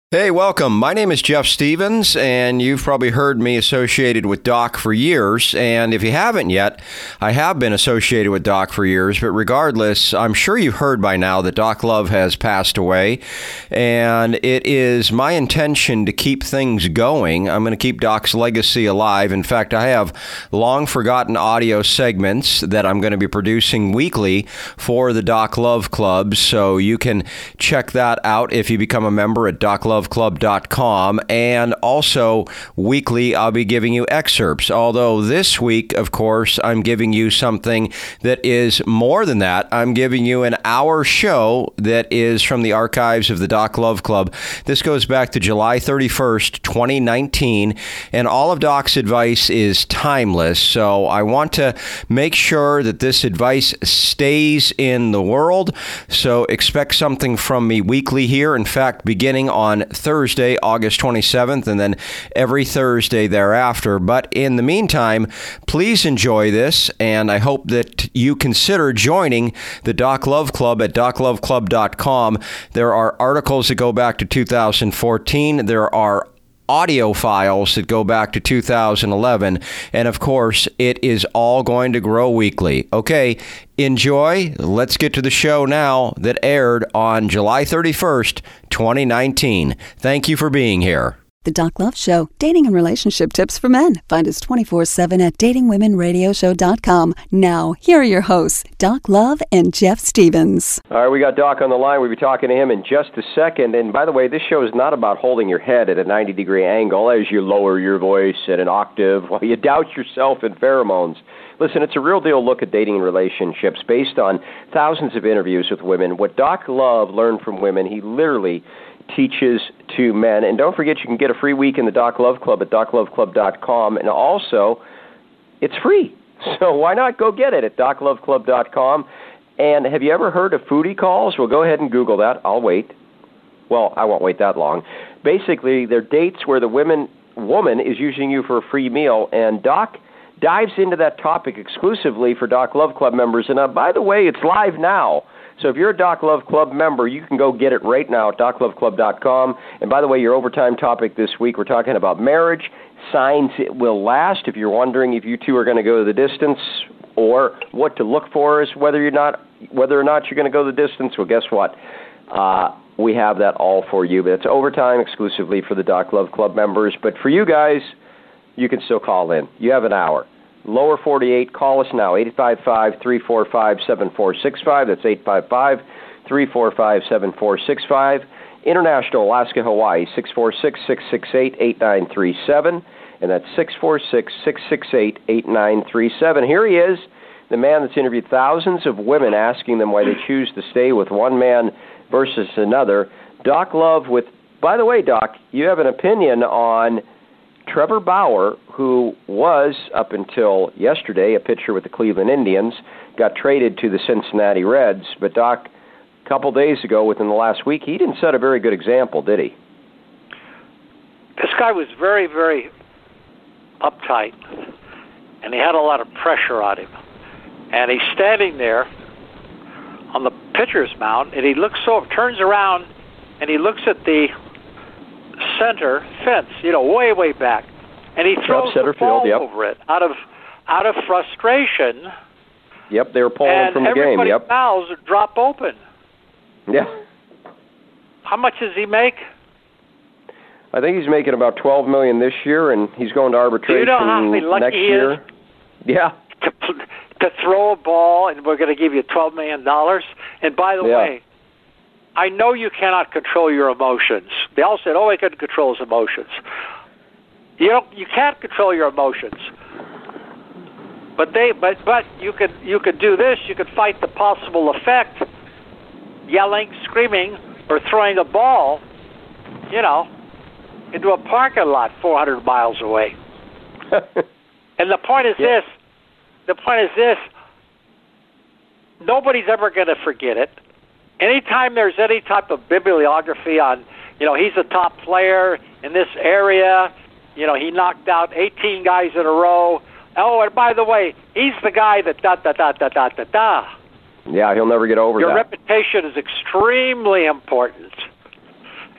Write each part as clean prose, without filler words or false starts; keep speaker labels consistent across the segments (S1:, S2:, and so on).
S1: Hey, welcome. My name is Jeff Stevens, and you've probably heard me associated with Doc for years. And if you haven't yet, I have been associated with Doc for years. But regardless, I'm sure you've heard by now that Doc Love has passed away. And it is my intention to keep things going. I'm going to keep Doc's legacy alive. In fact, I have long-forgotten audio segments that I'm going to be producing weekly for the Doc Love Club. So you can check that out if you become a member at docloveclub.com. And also weekly I'll be giving you excerpts, although this week, of course, I'm giving you something that is more than that. I'm giving you an hour show that is from the archives of the Doc Love Club. This goes back to July 31st, 2019, and all of Doc's advice is timeless, so I want to make sure that this advice stays in the world, so expect something from me weekly here. In fact, beginning on Thursday, August 27th, and then every Thursday thereafter. But in the meantime, please enjoy this, and I hope that you consider joining the Doc Love Club at docloveclub.com. There are articles that go back to 2014. There are audio files that go back to 2011. And of course, it is all going to grow weekly. Okay, enjoy. Let's get to the show now that aired on July 31st, 2019. Thank you for being here.
S2: The Doc Love Show, dating and relationship tips for men. Find us 24/7 at datingwomenradioshow.com. Now, here are your hosts, Doc Love and Jeff Stevens.
S3: All right, we got Doc on the line. We'll be talking to him in just a second. And by the way, this show is not about holding your head at a 90-degree angle as you lower your voice at an octave while you douse yourself in pheromones. Listen, it's a real deal look at dating and relationships based on thousands of interviews with women. What Doc Love learned from women, he literally teaches to men. And don't forget, you can get a free week in the Doc Love Club at docloveclub.com. And also, it's free. So why not go get it at docloveclub.com? And have you ever heard of foodie calls? Well, go ahead and Google that. I'll wait. Well, I won't wait that long. Basically, they're dates where the woman is using you for a free meal. And Doc dives into that topic exclusively for Doc Love Club members. And by the way, it's live now. So if you're a Doc Love Club member, you can go get it right now at docloveclub.com. And by the way, your overtime topic this week, we're talking about marriage, signs it will last. If you're wondering if you two are going to go the distance or what to look for is whether or not you're going to go the distance, well, guess what? We have that all for you. But it's overtime exclusively for the Doc Love Club members. But for you guys, you can still call in. You have an hour. Lower 48, call us now, 855-345-7465. That's 855-345-7465. International, Alaska, Hawaii, 646-668-8937. And that's 646-668-8937. Here he is, the man that's interviewed thousands of women asking them why they choose to stay with one man versus another. Doc Love with, by the way, Doc, you have an opinion on Trevor Bauer, who was, up until yesterday, a pitcher with the Cleveland Indians, got traded to the Cincinnati Reds. But, Doc, a couple days ago, within the last week, he didn't set a very good example, did he?
S4: This guy was very, very uptight, and he had a lot of pressure on him. And he's standing there on the pitcher's mound, and he turns around, and he looks at the center fence, way, way back, and he throws the ball over it out of frustration.
S3: Yep, they were pulling from the game.
S4: And everybody's mouths drop open.
S3: Yeah.
S4: How much does he make?
S3: I think he's making about $12 million this year, and he's going to arbitration
S4: next year. Do you know how lucky he is?
S3: Yeah.
S4: To throw a ball, and we're going to give you $12 million. And by the way, I know you cannot control your emotions. They all said, he couldn't control his emotions. You can't control your emotions. But you could do this. You could fight the possible effect, yelling, screaming, or throwing a ball, into a parking lot 400 miles away. And the point is this. The point is this. Nobody's ever going to forget it. Anytime there's any type of bibliography on, he's a top player in this area, he knocked out 18 guys in a row. Oh, and by the way, he's the guy that da-da-da-da-da-da-da.
S3: Yeah, he'll never get over
S4: Your
S3: that.
S4: reputation is extremely important.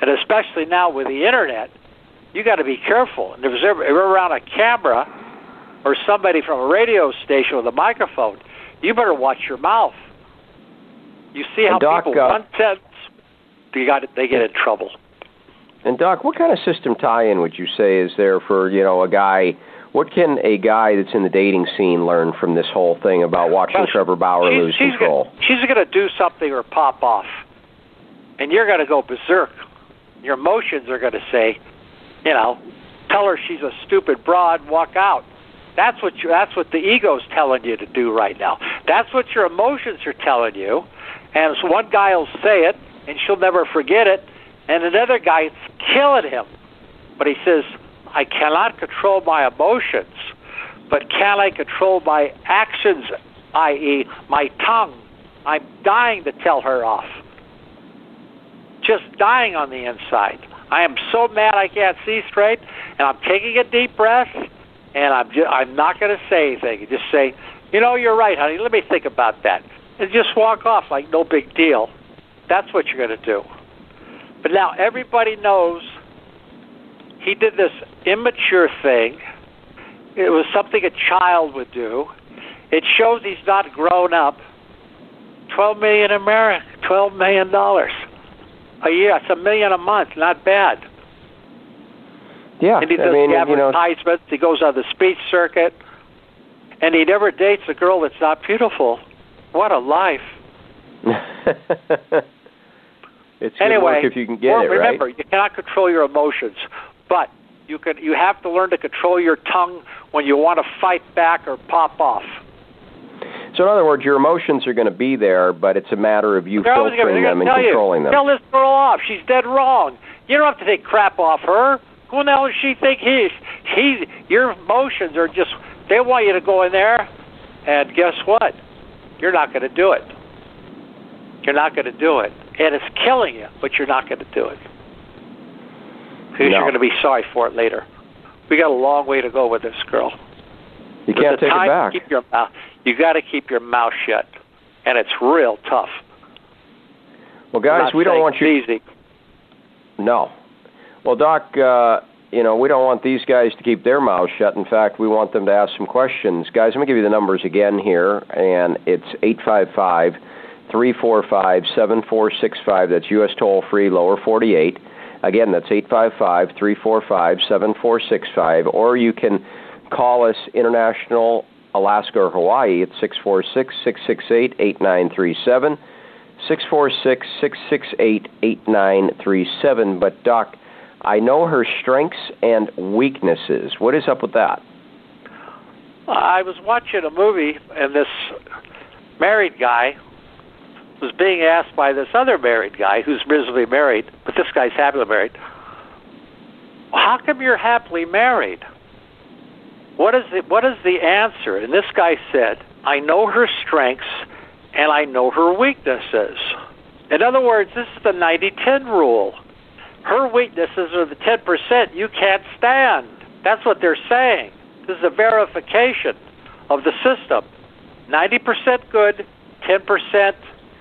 S4: And especially now with the Internet, you got to be careful. And if you're around a camera or somebody from a radio station with a microphone, you better watch your mouth. You see how
S3: Doc,
S4: people, one sentence, they get in trouble.
S3: And Doc, what kind of system tie-in would you say is there for, a guy? What can a guy that's in the dating scene learn from this whole thing about watching Trevor Bauer lose control?
S4: She's going to do something or pop off, and you're going to go berserk. Your emotions are going to say, tell her she's a stupid broad, walk out. That's what the ego's telling you to do right now. That's what your emotions are telling you. And so one guy will say it, and she'll never forget it, and another guy's killing him. But he says, I cannot control my emotions, but can I control my actions, i.e. my tongue? I'm dying to tell her off. Just dying on the inside. I am so mad I can't see straight, and I'm taking a deep breath, and I'm not going to say anything. Just say, you're right, honey. Let me think about that. And just walk off like no big deal. That's what you're going to do. But now everybody knows he did this immature thing. It was something a child would do. It shows he's not grown up. $12 million a year. It's $1 million a month. Not bad.
S3: Yeah,
S4: and he does the advertisements. He goes on the speech circuit, and he never dates a girl that's not beautiful. What a life!
S3: It's good work if you can get it right.
S4: Remember, you cannot control your emotions, but you have to learn to control your tongue when you want to fight back or pop off.
S3: So in other words, your emotions are going to be there, but it's a matter of you filtering them and controlling them.
S4: Tell this girl off. She's dead wrong. You don't have to take crap off her. Who the hell does she think your emotions are just, they want you to go in there, and guess what? You're not going to do it. You're not going to do it. And it's killing you, but you're not going to do it. Because you're going to be sorry for it later. We got a long way to go with this girl.
S3: You can't take it back.
S4: You got to keep your mouth shut, and it's real tough.
S3: Well, guys, we don't want you.
S4: Easy.
S3: No. Well, Doc, we don't want these guys to keep their mouths shut. In fact, we want them to ask some questions. Guys, let me give you the numbers again here, and it's 855-345-7465. That's U.S. toll-free, lower 48. Again, that's 855-345-7465. Or you can call us international Alaska or Hawaii at 646-668-8937, 646-668-8937. But, Doc, I know her strengths and weaknesses. What is up with that?
S4: I was watching a movie, and this married guy was being asked by this other married guy who's miserably married, but this guy's happily married, how come you're happily married? What is the answer? And this guy said, I know her strengths and I know her weaknesses. In other words, this is the 90-10 rule. Her weaknesses are the 10% you can't stand. That's what they're saying. This is a verification of the system. 90% good, 10%.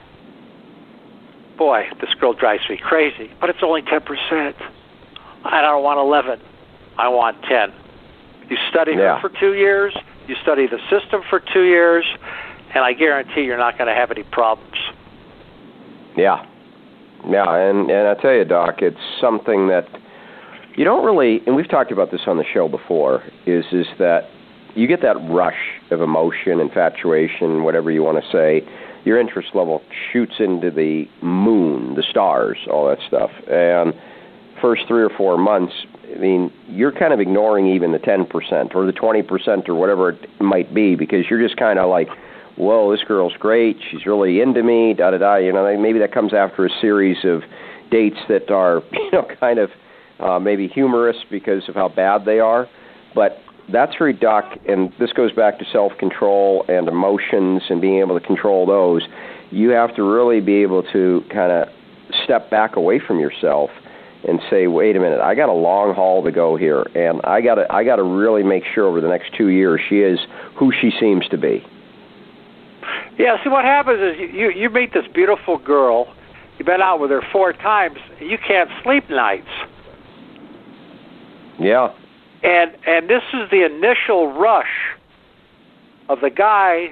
S4: Boy, this girl drives me crazy, but it's only 10%. I don't want 11. I want 10. You study her for 2 years, you study the system for 2 years, and I guarantee you're not going to have any problems.
S3: Yeah. Yeah, and I tell you, Doc, it's something that you don't really, and we've talked about this on the show before, is that you get that rush of emotion, infatuation, whatever you want to say. Your interest level shoots into the moon, the stars, all that stuff. And first 3 or 4 months, I mean, you're kind of ignoring even the 10% or the 20% or whatever it might be, because you're just kind of like, whoa, this girl's great, she's really into me, da-da-da. Maybe that comes after a series of dates that are, kind of maybe humorous because of how bad they are. But that's where, Doc, and this goes back to self-control and emotions and being able to control those. You have to really be able to kind of step back away from yourself and say, wait a minute, I got a long haul to go here, and I got to really make sure over the next 2 years she is who she seems to be.
S4: Yeah, see, what happens is you meet this beautiful girl, you've been out with her 4 times, you can't sleep nights.
S3: Yeah.
S4: And this is the initial rush of the guy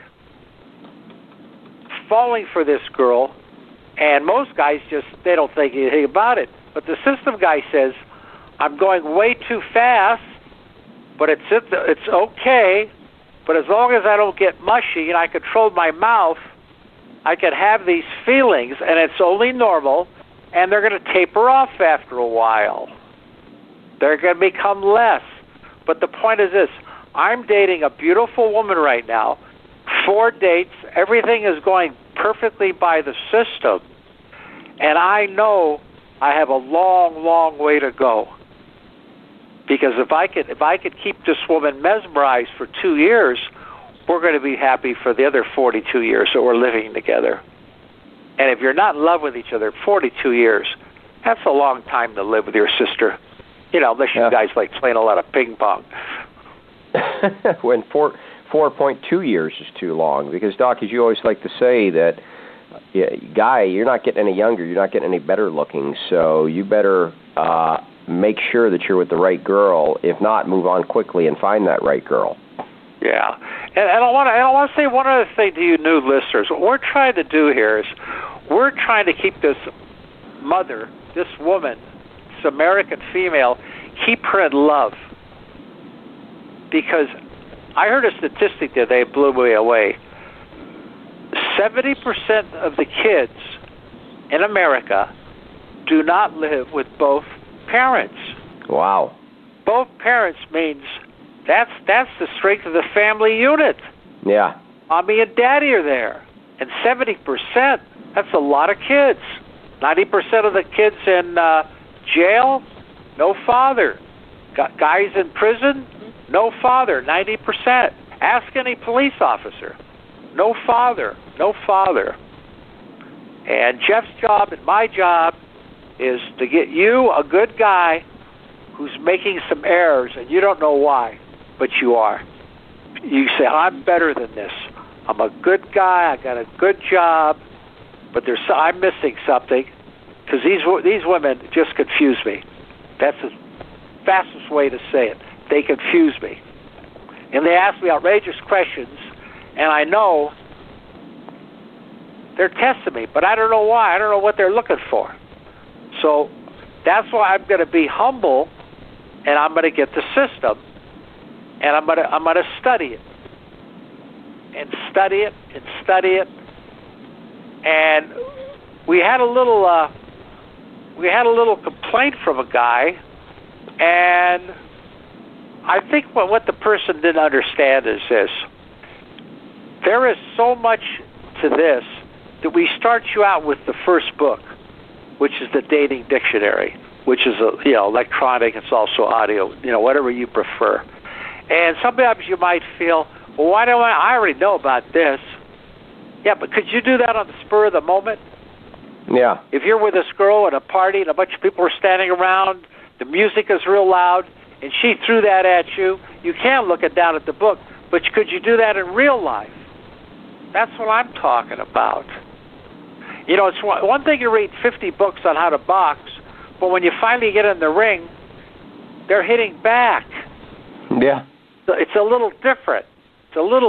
S4: falling for this girl, and most guys they don't think anything about it. But the system guy says, I'm going way too fast, but it's okay. But as long as I don't get mushy and I control my mouth, I can have these feelings, and it's only normal, and they're going to taper off after a while. They're going to become less. But the point is this. I'm dating a beautiful woman right now, 4 dates, everything is going perfectly by the system, and I know I have a long, long way to go. Because if I could keep this woman mesmerized for 2 years, we're going to be happy for the other 42 years that we're living together. And if you're not in love with each other 42 years, that's a long time to live with your sister. Unless you guys like playing a lot of ping pong.
S3: When 4.2 years is too long, because Doc, as you always like to say, that guy, you're not getting any younger, you're not getting any better looking, so you better make sure that you're with the right girl. If not, move on quickly and find that right girl.
S4: Yeah, and I want to say one other thing to you new listeners. What we're trying to do here is we're trying to keep this mother, this woman, this American female, keep her in love. Because I heard a statistic that they blew me away. 70% of the kids in America do not live with both parents. Wow. Both parents means that's the strength of the family unit.
S3: Yeah.
S4: Mommy and Daddy are there. And 70%, that's a lot of kids. 90% of the kids in jail, no father. Guys in prison, no father, 90%. Ask any police officer. No father, no father. And Jeff's job and my job is to get you a good guy who's making some errors, and you don't know why, but you are. You say, I'm better than this. I'm a good guy. I got a good job, but I'm missing something, because these women just confuse me. That's the fastest way to say it. They confuse me. And they ask me outrageous questions, and I know they're testing me, but I don't know why. I don't know what they're looking for. So that's why I'm going to be humble, and I'm going to get the system, and I'm going to study it, and study it, and study it. And we had a little complaint from a guy, and I think what the person didn't understand is this. There is so much to this that we start you out with the first book, which is the Dating Dictionary, which is electronic. It's also audio, whatever you prefer. And sometimes you might feel, well, why don't I already know about this? Yeah, but could you do that on the spur of the moment?
S3: Yeah.
S4: If you're with this girl at a party and a bunch of people are standing around, the music is real loud, and she threw that at you, you can look down at the book, but could you do that in real life? That's what I'm talking about. It's one thing to read 50 books on how to box, but when you finally get in the ring, they're hitting back.
S3: Yeah.
S4: So it's a little different. So
S3: what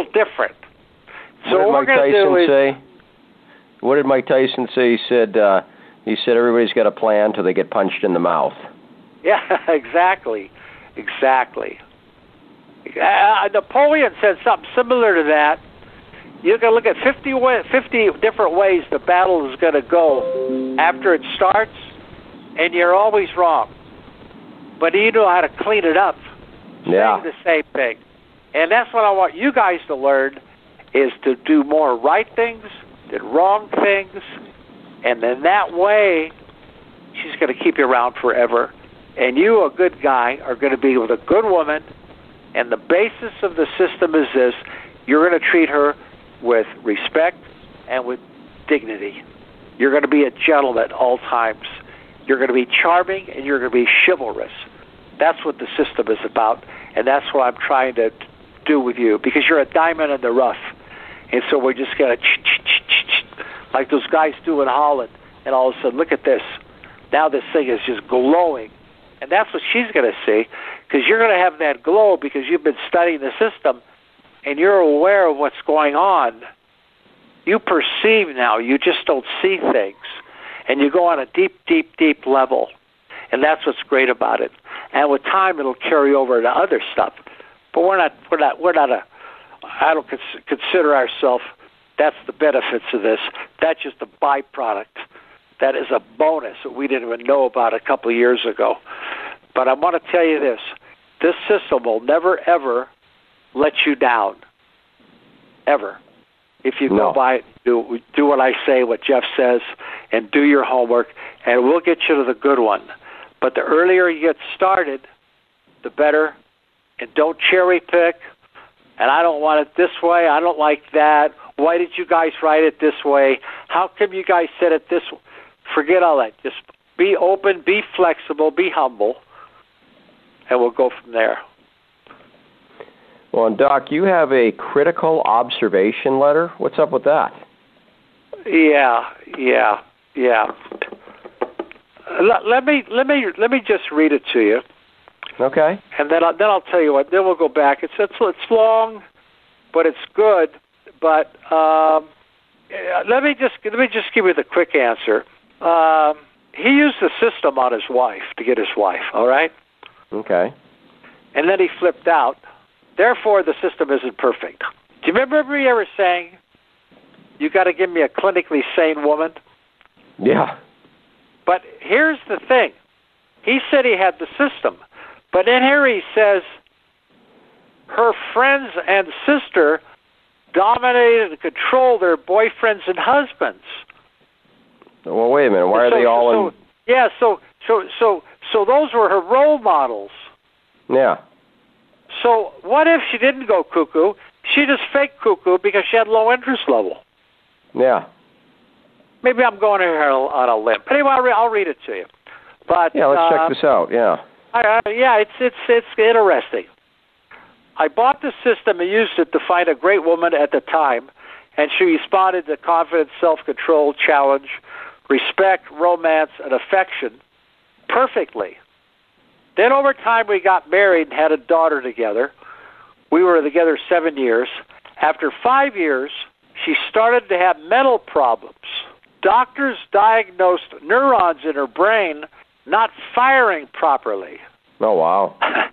S3: we're going to do is... What did Mike Tyson say? He said everybody's got a plan till they get punched in the mouth.
S4: Yeah, exactly. Napoleon said something similar to that. You can look at 50 different ways the battle is going to go after it starts, and you're always wrong. But you know how to clean it up.
S3: Yeah.
S4: Saying the same thing. And that's what I want you guys to learn, is to do more right things than wrong things. And then that way, she's going to keep you around forever. And you, a good guy, are going to be with a good woman. And the basis of the system is this. You're going to treat her with respect and with dignity. You're going to be a gentleman at all times. You're going to be charming, and you're going to be chivalrous. That's what the system is about, and that's what I'm trying to do with you, because you're a diamond in the rough. And so we're just going to, like those guys do in Holland, and all of a sudden, look at this. Now this thing is just glowing. And that's what she's going to see, because you're going to have that glow because you've been studying the system, and you're aware of what's going on. You perceive now. You just don't see things. And you go on a deep, deep, deep level. And that's what's great about it. And with time, it'll carry over to other stuff. But I don't consider ourselves, that's the benefits of this. That's just a byproduct. That is a bonus that we didn't even know about a couple of years ago. But I want to tell you this. This system will never, ever let you down. Ever. If you go by it, do what I say, what Jeff says, and do your homework, and we'll get you to the good one. But the earlier you get started, the better. And don't cherry pick. And I don't want it this way. I don't like that. Why did you guys write it this way? How come you guys said it this way? Forget all that. Just be open, be flexible, be humble, and we'll go from there.
S3: Well, and Doc, you have a critical observation letter. What's up with that?
S4: Yeah. Let me just read it to you.
S3: Okay.
S4: And then I'll tell you what. Then we'll go back. It's long, but it's good. But let me just give you the quick answer. He used the system on his wife to get his wife. All right.
S3: Okay.
S4: And then he flipped out. Therefore, the system isn't perfect. Do you remember me ever saying, "You got to give me a clinically sane woman"?
S3: Yeah.
S4: But here's the thing. He said he had the system. But in here he says her friends and sister dominated and controlled their boyfriends and husbands.
S3: Well, wait a minute. Why are they all in?
S4: Yeah, so those were her role models.
S3: Yeah.
S4: So what if she didn't go cuckoo? She just faked cuckoo because she had low interest level.
S3: Yeah.
S4: Maybe I'm going here on a limb. Anyway, I'll read it to you. But
S3: yeah, let's check this out. Yeah.
S4: It's interesting. I bought the system and used it to find a great woman at the time, and she responded to confidence, self-control, challenge, respect, romance, and affection perfectly. Then over time we got married and had a daughter together. We were together 7 years. After 5 years, she started to have mental problems. Doctors diagnosed neurons in her brain not firing properly.
S3: Oh, wow.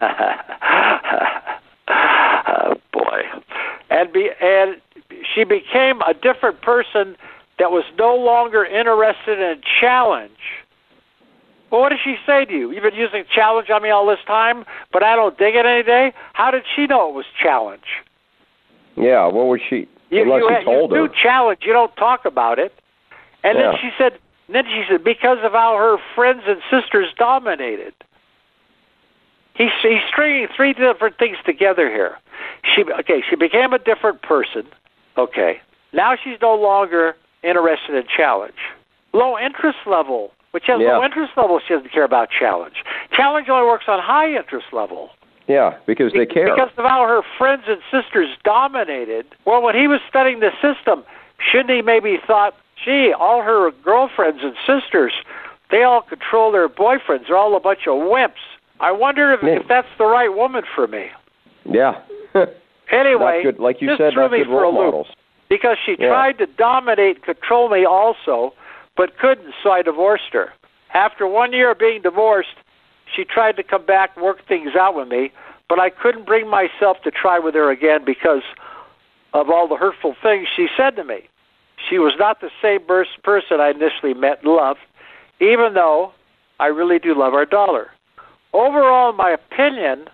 S4: Oh, boy. And she became a different person that was no longer interested in challenge. Well, what did she say to you? You've been using challenge on me all this time, but I don't dig it any day? How did she know it was challenge?
S3: Yeah, what was she? Unless you told her.
S4: You do challenge, you don't talk about it. And then she said, because of how her friends and sisters dominated. He's stringing three different things together here. She became a different person. Okay. Now she's no longer interested in challenge. Low interest level. Which has low interest level, she doesn't care about challenge. Challenge only works on high interest level.
S3: Yeah, because they care.
S4: Because of how her friends and sisters dominated. Well, when he was studying the system, shouldn't he maybe thought, gee, all her girlfriends and sisters, they all control their boyfriends. They're all a bunch of wimps. I wonder if that's the right woman for me.
S3: Yeah.
S4: Anyway,
S3: good. Like you said, not good role models.
S4: Because she tried to dominate and control me also, but couldn't, so I divorced her. After 1 year of being divorced, she tried to come back and work things out with me, but I couldn't bring myself to try with her again because of all the hurtful things she said to me. She was not the same person I initially met and loved, even though I really do love our daughter. Overall, in my opinion,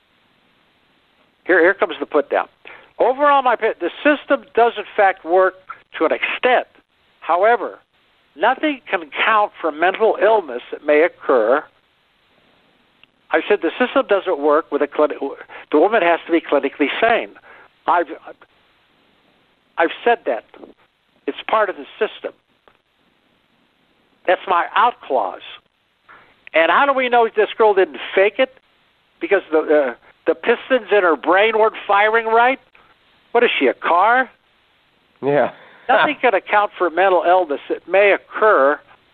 S4: here comes the put down. Overall, in my opinion, the system does in fact work to an extent. However, nothing can count for mental illness that may occur. I said the system doesn't work with the woman has to be clinically sane. I've said that. It's part of the system. That's my out clause. And how do we know this girl didn't fake it? Because the pistons in her brain weren't firing right? What is she, a car?
S3: Yeah.
S4: Nothing can account for mental illness that may occur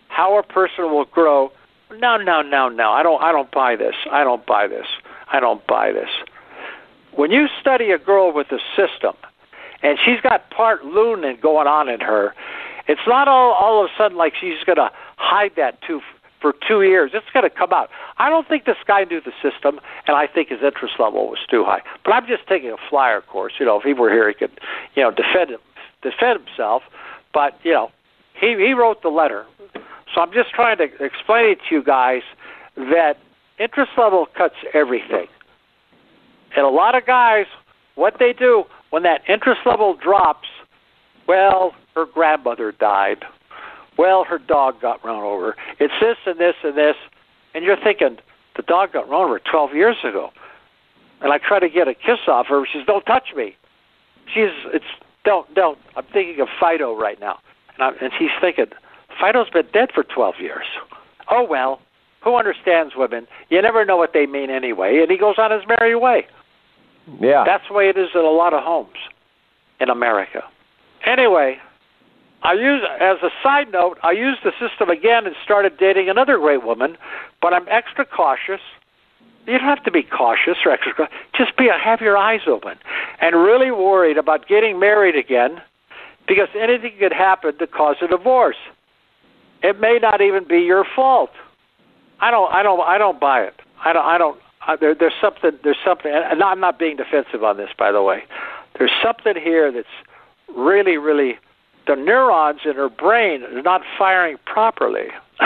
S4: how a person will grow. No. I don't buy this. I don't buy this. When you study a girl with a system, and she's got part loon going on in her, it's not all of a sudden like she's going to hide that for 2 years. It's going to come out. I don't think this guy knew the system, and I think his interest level was too high. But I'm just taking a flyer course. If he were here, he could, defend himself. But, he wrote the letter. So I'm just trying to explain it to you guys that interest level cuts everything. And a lot of guys, what they do when that interest level drops, well, her grandmother died. Well, her dog got run over. It's this and this and this. And you're thinking, the dog got run over 12 years ago. And I try to get a kiss off her. She says, don't touch me. Don't. I'm thinking of Fido right now. And she's thinking, Fido's been dead for 12 years. Oh, well, who understands women? You never know what they mean anyway. And he goes on his merry way.
S3: Yeah.
S4: That's the way it is in a lot of homes in America. Anyway, as a side note, I used the system again and started dating another great woman, but I'm extra cautious. You don't have to be cautious or extra cautious. Just have your eyes open and really worried about getting married again, because anything could happen to cause a divorce. It may not even be your fault. I don't buy it. There's something, and I'm not being defensive on this, by the way. There's something here that's really, really, the neurons in her brain are not firing properly.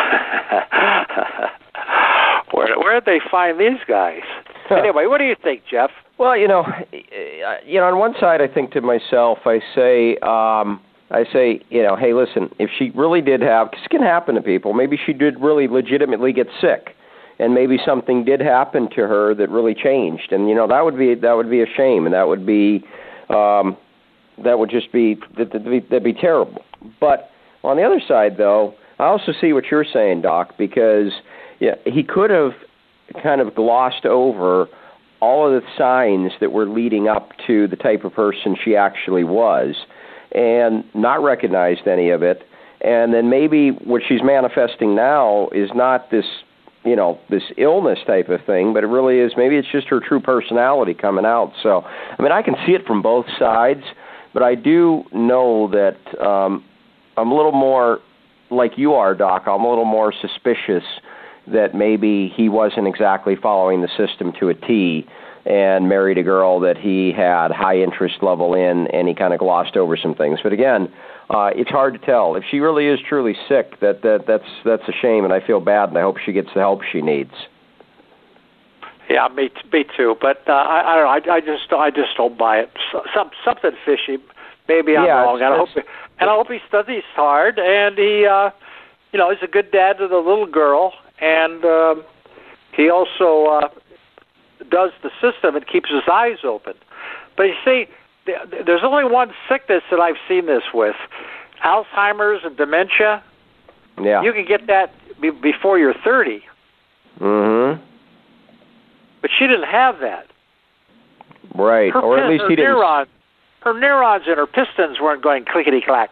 S4: Where did they find these guys? Anyway, what do you think, Jeff?
S3: Well, on one side, I think to myself, I say, hey, listen, if she really did have, because it can happen to people, maybe she did really legitimately get sick, and maybe something did happen to her that really changed, and that would be a shame, and that'd be terrible. But on the other side, though, I also see what you're saying, Doc, because he could have kind of glossed over all of the signs that were leading up to the type of person she actually was and not recognized any of it. And then maybe what she's manifesting now is not this, this illness type of thing, but it really is, maybe it's just her true personality coming out. So, I can see it from both sides, but I do know that I'm a little more, like you are, Doc, I'm a little more suspicious that maybe he wasn't exactly following the system to a T and married a girl that he had high interest level in, and he kind of glossed over some things. But again, it's hard to tell. If she really is truly sick, that's a shame, and I feel bad, and I hope she gets the help she needs.
S4: Yeah, me too. But I don't know. I just don't buy it. Something fishy. Maybe I'm wrong. I hope he studies hard, and he, he's a good dad to the little girl, and he also does the system and keeps his eyes open. But you see, there's only one sickness that I've seen this with: Alzheimer's and dementia.
S3: Yeah,
S4: you can get that before you're 30.
S3: Mm-hmm.
S4: But she didn't have that.
S3: Right, or at least he didn't.
S4: Her neurons and her pistons weren't going clickety clack.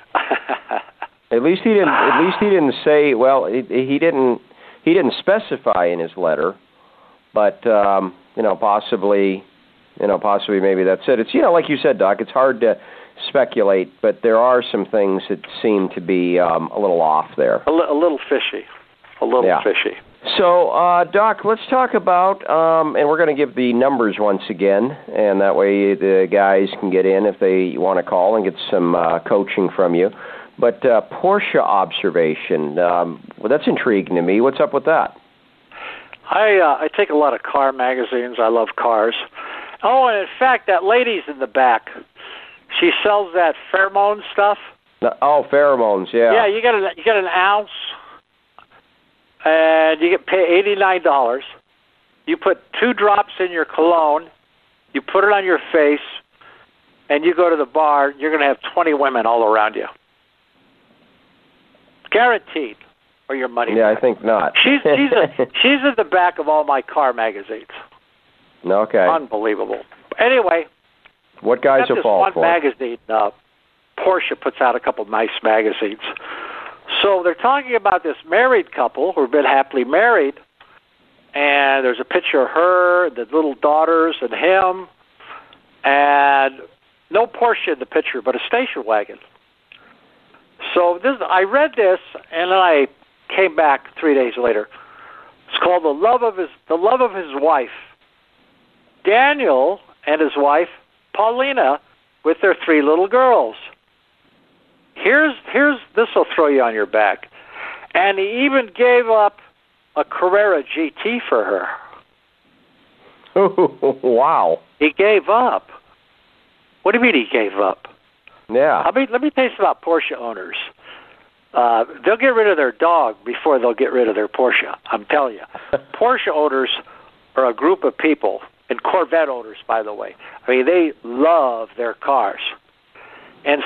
S3: At least he didn't say. Well, he didn't specify in his letter, but possibly maybe that's it. It's like you said, Doc. It's hard to speculate, but there are some things that seem to be a little off there.
S4: A little fishy. Fishy.
S3: So, Doc, let's talk about, and we're going to give the numbers once again, and that way the guys can get in if they want to call and get some coaching from you. But Porsche observation, that's intriguing to me. What's up with that?
S4: I take a lot of car magazines. I love cars. Oh, and in fact, that lady's in the back. She sells that pheromone stuff.
S3: Oh, pheromones, yeah.
S4: Yeah, you get an ounce, and you get pay $89. You put 2 drops in your cologne, you put it on your face, and you go to the bar. You're going to have 20 women all around you, guaranteed. Or your money.
S3: Yeah,
S4: back.
S3: I think not.
S4: She's at the back of all my car magazines.
S3: Okay.
S4: Unbelievable. Anyway,
S3: what guys are fall for?
S4: One magazine. Porsche puts out a couple nice magazines. So they're talking about this married couple who've been happily married, and there's a picture of her, the little daughters, and him, and no Porsche in the picture, but a station wagon. So I read this, and then I came back 3 days later. It's called The Love of His Wife. Daniel and his wife, Paulina, with their 3 little girls. Here's this will throw you on your back. And he even gave up a Carrera GT for her.
S3: Wow.
S4: He gave up. What do you mean he gave up?
S3: Yeah.
S4: Let me tell you something about Porsche owners. They'll get rid of their dog before they'll get rid of their Porsche. I'm telling you. Porsche owners are a group of people, and Corvette owners, by the way. I mean, they love their cars. And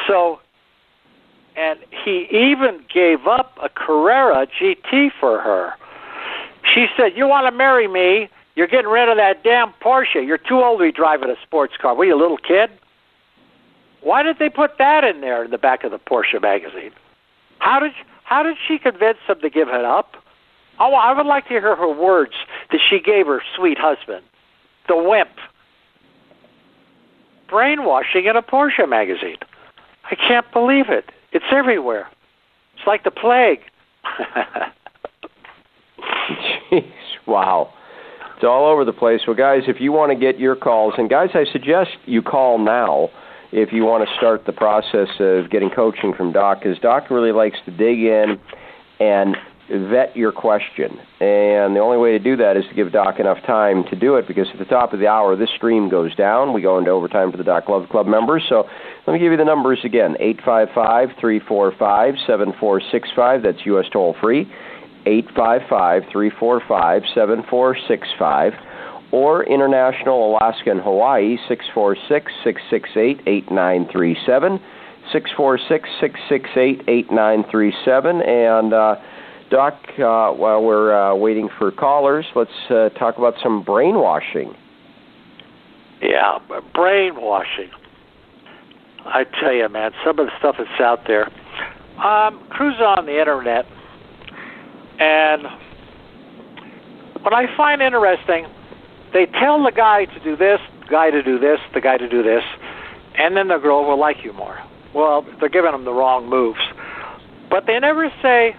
S4: he even gave up a Carrera GT for her. She said, "You want to marry me? You're getting rid of that damn Porsche. You're too old to be driving a sports car. What are you, a little kid?" Why did they put that in there in the back of the Porsche magazine? How did she convince him to give it up? Oh, I would like to hear her words that she gave her sweet husband, the wimp. Brainwashing in a Porsche magazine. I can't believe it. It's everywhere. It's like the plague.
S3: Jeez, wow. It's all over the place. Well, guys, if you want to get your calls, and guys, I suggest you call now if you want to start the process of getting coaching from Doc, because Doc really likes to dig in and vet your question. And the only way to do that is to give Doc enough time to do it, because at the top of the hour, this stream goes down. We go into overtime for the Doc Love Club members. So let me give you the numbers again, 855-345-7465. That's U.S. toll-free, 855-345-7465. Or international Alaska and Hawaii, 646-668-8937, 646-668-8937. And, Doc, while we're waiting for callers, let's talk about some brainwashing.
S4: Yeah, brainwashing. I tell you, man, some of the stuff that's out there. Cruise on the Internet, and what I find interesting, they tell the guy to do this, the guy to do this, the guy to do this, and then the girl will like you more. Well, they're giving them the wrong moves. But they never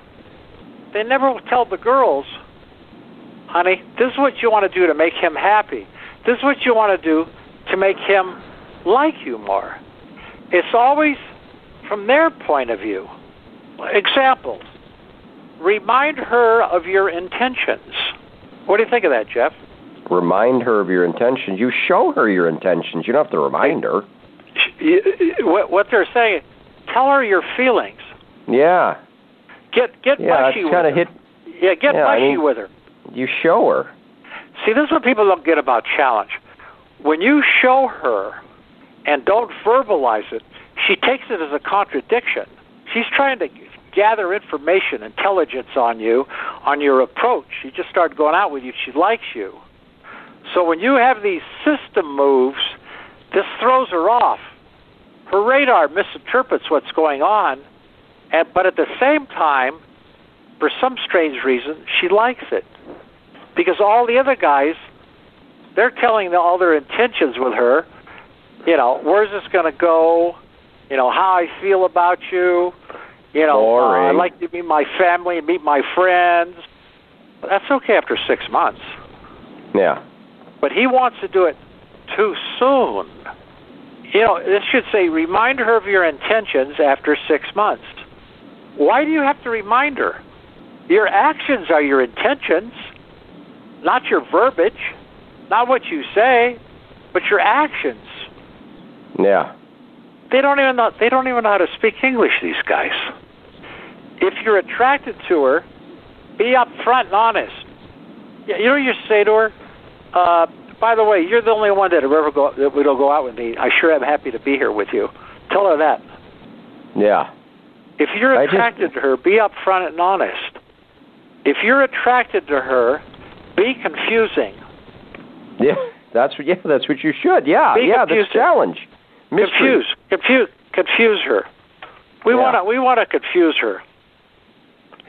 S4: tell the girls, honey, this is what you want to do to make him happy. This is what you want to do to make him like you more. It's always from their point of view. Example, remind her of your intentions. What do you think of that, Jeff?
S3: Remind her of your intentions. You show her your intentions. You don't have to remind her.
S4: What they're saying, tell her your feelings.
S3: Yeah.
S4: Get mushy with her. Get mushy with her.
S3: You show her.
S4: See, this is what people don't get about challenge. When you show her and don't verbalize it, she takes it as a contradiction. She's trying to gather information, intelligence on you, on your approach. She just started going out with you. She likes you. So when you have these system moves, this throws her off. Her radar misinterprets what's going on, but at the same time, for some strange reason, she likes it. Because all the other guys, they're telling all their intentions with her. You know, where's this going to go? You know, how I feel about you. You know, I'd like to meet my family and meet my friends. That's okay after 6 months.
S3: Yeah.
S4: But he wants to do it too soon. You know, this should say, remind her of your intentions after 6 months. Why do you have to remind her? Your actions are your intentions, not your verbiage, not what you say, but your actions.
S3: Yeah.
S4: They don't even know how to speak English, these guys. If you're attracted to her, be upfront and honest. You know what you say to her? By the way, you're the only one that will go out with me. I sure am happy to be here with you. Tell her that.
S3: Yeah.
S4: If you're attracted to her, be upfront and honest. If you're attracted to her, be confusing.
S3: Yeah, that's what you should. Yeah, that's a challenge.
S4: Confuse her. We want to confuse her.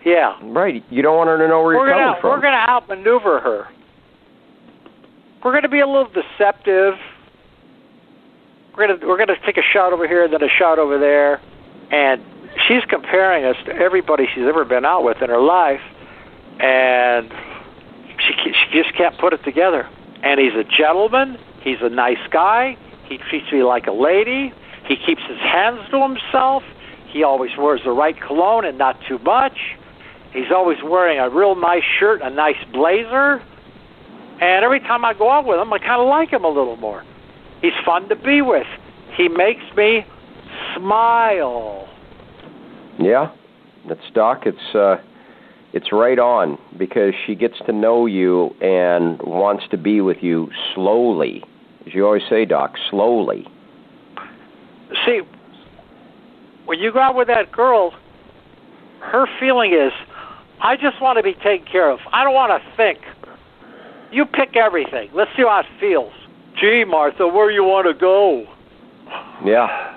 S4: Yeah.
S3: Right. You don't want her to know where you're coming from.
S4: We're going to outmaneuver her. We're going to be a little deceptive. We're going to take a shot over here, then a shot over there, and she's comparing us to everybody she's ever been out with in her life, and she just can't put it together. And he's a gentleman. He's a nice guy. He treats me like a lady. He keeps his hands to himself. He always wears the right cologne and not too much. He's always wearing a real nice shirt, a nice blazer. And every time I go out with him, I kind of like him a little more. He's fun to be with. He makes me smile.
S3: Yeah, that's Doc. It's right on, because she gets to know you and wants to be with you slowly. As you always say, Doc, slowly.
S4: See, when you go out with that girl, her feeling is, I just want to be taken care of. I don't want to think. You pick everything. Let's see how it feels. Gee, Martha, where you want to go?
S3: Yeah.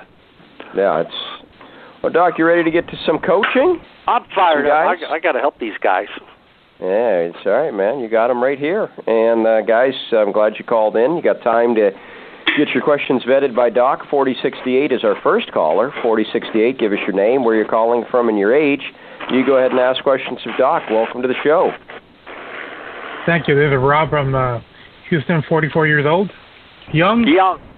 S3: Well, Doc, you ready to get to some coaching?
S4: I'm fired up. I got to help these guys.
S3: Yeah, it's all right, man. You got them right here. And, guys, I'm glad you called in. You got time to get your questions vetted by Doc. 4068 is our first caller. 4068, give us your name, where you're calling from, and your age. You go ahead and ask questions of Doc. Welcome to the show.
S5: Thank you. This is Rob from Houston, 44 years old. Young.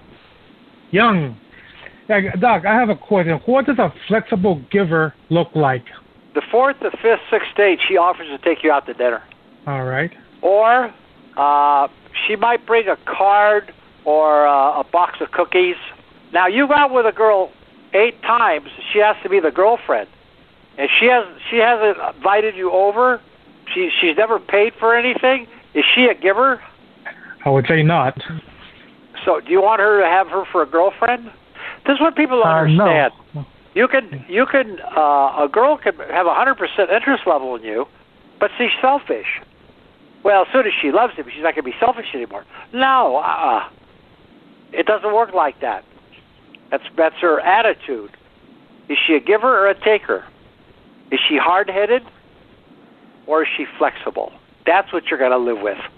S5: Yeah, Doc, I have a question. What does a flexible giver look like?
S4: The 4th, the 5th, 6th date, she offers to take you out to dinner.
S5: All right.
S4: Or she might bring a card or a box of cookies. Now, you go out with a girl 8 times. She has to be the girlfriend. And she hasn't invited you over. She's never paid for anything. Is she a giver?
S5: I would say not.
S4: So, do you want her to have her for a girlfriend? This is what people don't understand.
S5: No.
S4: You can. A girl can have 100% interest level in you, but she's selfish. Well, as soon as she loves him, she's not going to be selfish anymore. No, it doesn't work like that. That's her attitude. Is she a giver or a taker? Is she hard-headed, or is she flexible? That's what you're going to live with.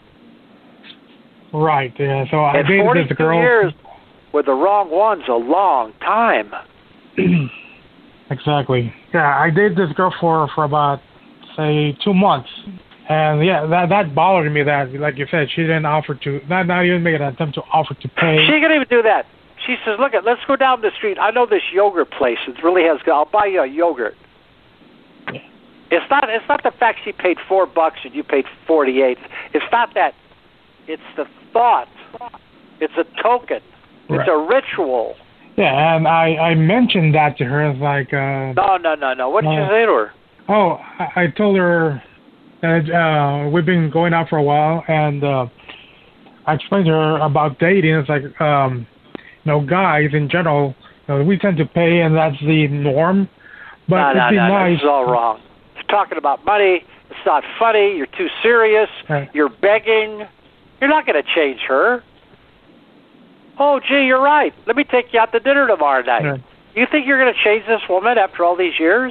S5: Right. Yeah. So I dated this girl.
S4: 42 years with the wrong one's a long time.
S5: Exactly. Yeah, I dated this girl for about, say, 2 months. And, yeah, that bothered me that, like you said, she didn't offer to, not even make an attempt to offer to pay.
S4: She can even do that. She says, look, let's go down the street. I know this yogurt place. It really has good. I'll buy you a yogurt. Yeah. It's not the fact she paid $4 and you paid $48. It's not that. It's the thought. It's a token. Right. It's a ritual.
S5: Yeah, and I mentioned that to her. It's like...
S4: No. What did you say to her?
S5: Oh, I told her that we've been going out for a while, and I explained to her about dating. It's like, guys in general, we tend to pay, and that's the norm. But it'd be nice.
S4: This is all wrong. You're talking about money. It's not funny. You're too serious. Right. You're begging. You're not going to change her. Oh, gee, you're right. Let me take you out to dinner tomorrow night. Yeah. You think you're going to change this woman after all these years?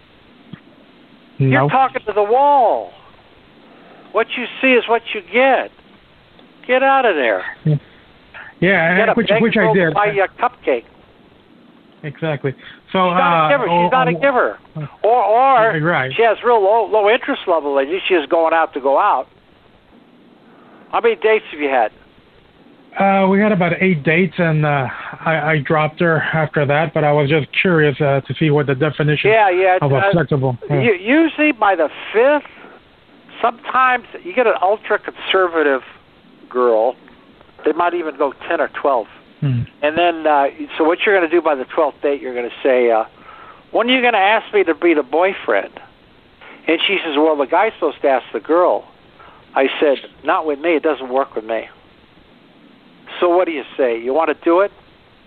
S5: No.
S4: You're talking to the wall. What you see is what you get. Get out of there.
S5: Yeah, which I did.
S4: Buy you a cupcake.
S5: Exactly. So
S4: she's not a giver. She's not a giver. Or
S5: right.
S4: She has real low interest level in you. She is going out to go out. How many dates have you had?
S5: We had about 8 dates, and I dropped her after that. But I was just curious to see what the definition of a flexible. Yeah.
S4: Usually by the 5th, sometimes you get an ultra-conservative girl. They might even go 10 or 12. And then, so what you're going to do by the 12th date, you're going to say, when are you going to ask me to be the boyfriend? And she says, well, the guy's supposed to ask the girl. I said, not with me. It doesn't work with me. So what do you say? You want to do it?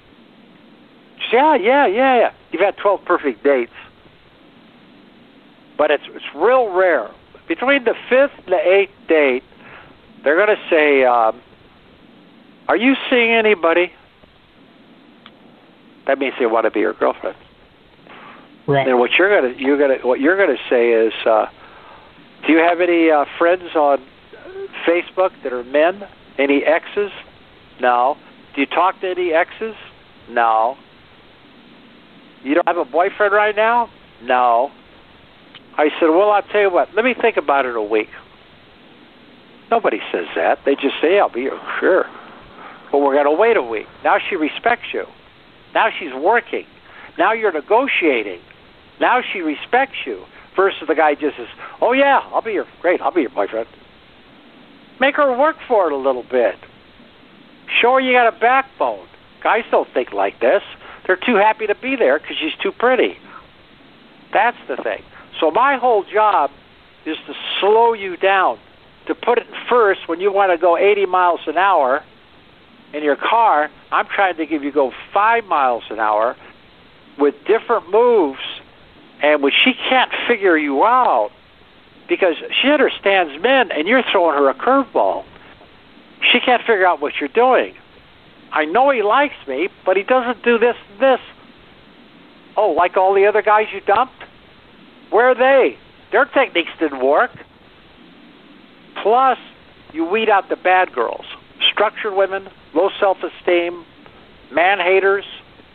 S4: She says, yeah. You've had 12 perfect dates. But it's real rare. Between the 5th and the 8th date, they're going to say, are you seeing anybody? That means they want to be your girlfriend.
S5: Right.
S4: And what you're gonna say is, do you have any friends on Facebook that are men? Any exes? No. Do you talk to any exes? No. You don't have a boyfriend right now? No. I said, well, I'll tell you what. Let me think about it a week. Nobody says that. They just say, I'll be sure. But we're going to wait a week. Now she respects you. Now she's working. Now you're negotiating. Now she respects you. Versus the guy just says, oh, yeah, I'll be your boyfriend. Make her work for it a little bit. Show her you got a backbone. Guys don't think like this. They're too happy to be there because she's too pretty. That's the thing. So my whole job is to slow you down, to put it first when you want to go 80 miles an hour in your car. I'm trying to give you go 5 miles an hour with different moves, and when she can't figure you out because she understands men and you're throwing her a curveball, she can't figure out what you're doing. I know he likes me, but he doesn't do this and this. Oh, like all the other guys you dumped? Where are they? Their techniques didn't work. Plus, you weed out the bad girls. Structured women, low self-esteem, man-haters,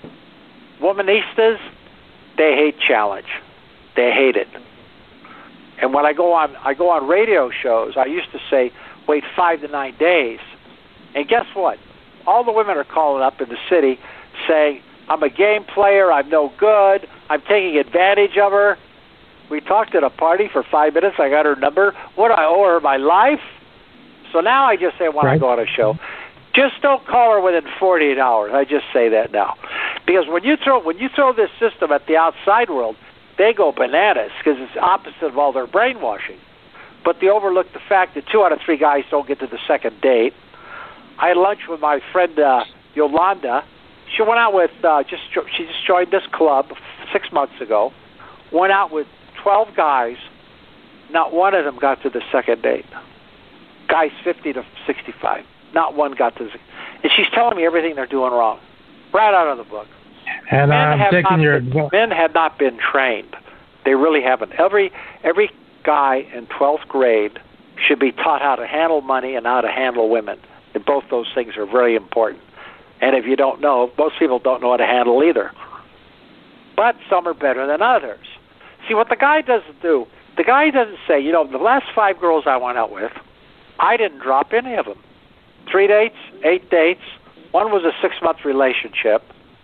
S4: womanistas, they hate challenge. They hate it. And when I go on radio shows, I used to say, wait 5 to 9 days. And guess what? All the women are calling up in the city saying, I'm a game player, I'm no good, I'm taking advantage of her. We talked at a party for 5 minutes, I got her number. What do I owe her, my life? So now I just say when I go on a show, just don't call her within 48 hours. I just say that now. Because when you throw this system at the outside world, they go bananas because it's opposite of all their brainwashing. But they overlook the fact that 2 out of 3 guys don't get to the second date. I had lunch with my friend Yolanda. She went out with she just joined this club 6 months ago. Went out with 12 guys. Not one of them got to the second date. Guys 50 to 65. Not one got to the. And she's telling me everything they're doing wrong, right out of the book.
S5: And I'm taking your
S4: men have not been trained. They really haven't. Every guy in 12th grade should be taught how to handle money and how to handle women. And both those things are very important. And if you don't know, most people don't know how to handle either. But some are better than others. See, what the guy doesn't do, the guy doesn't say, the last 5 girls I went out with, I didn't drop any of them. 3 dates, 8 dates. One was a 6-month relationship.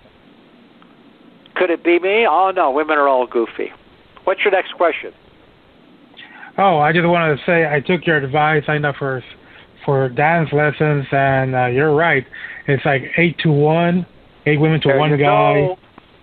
S4: Could it be me? Oh, no, women are all goofy. What's your next question?
S5: Oh, I just wanted to say I took your advice. I know for dance lessons, and you're right. It's like 8 to 1, 8 women to 1 guy.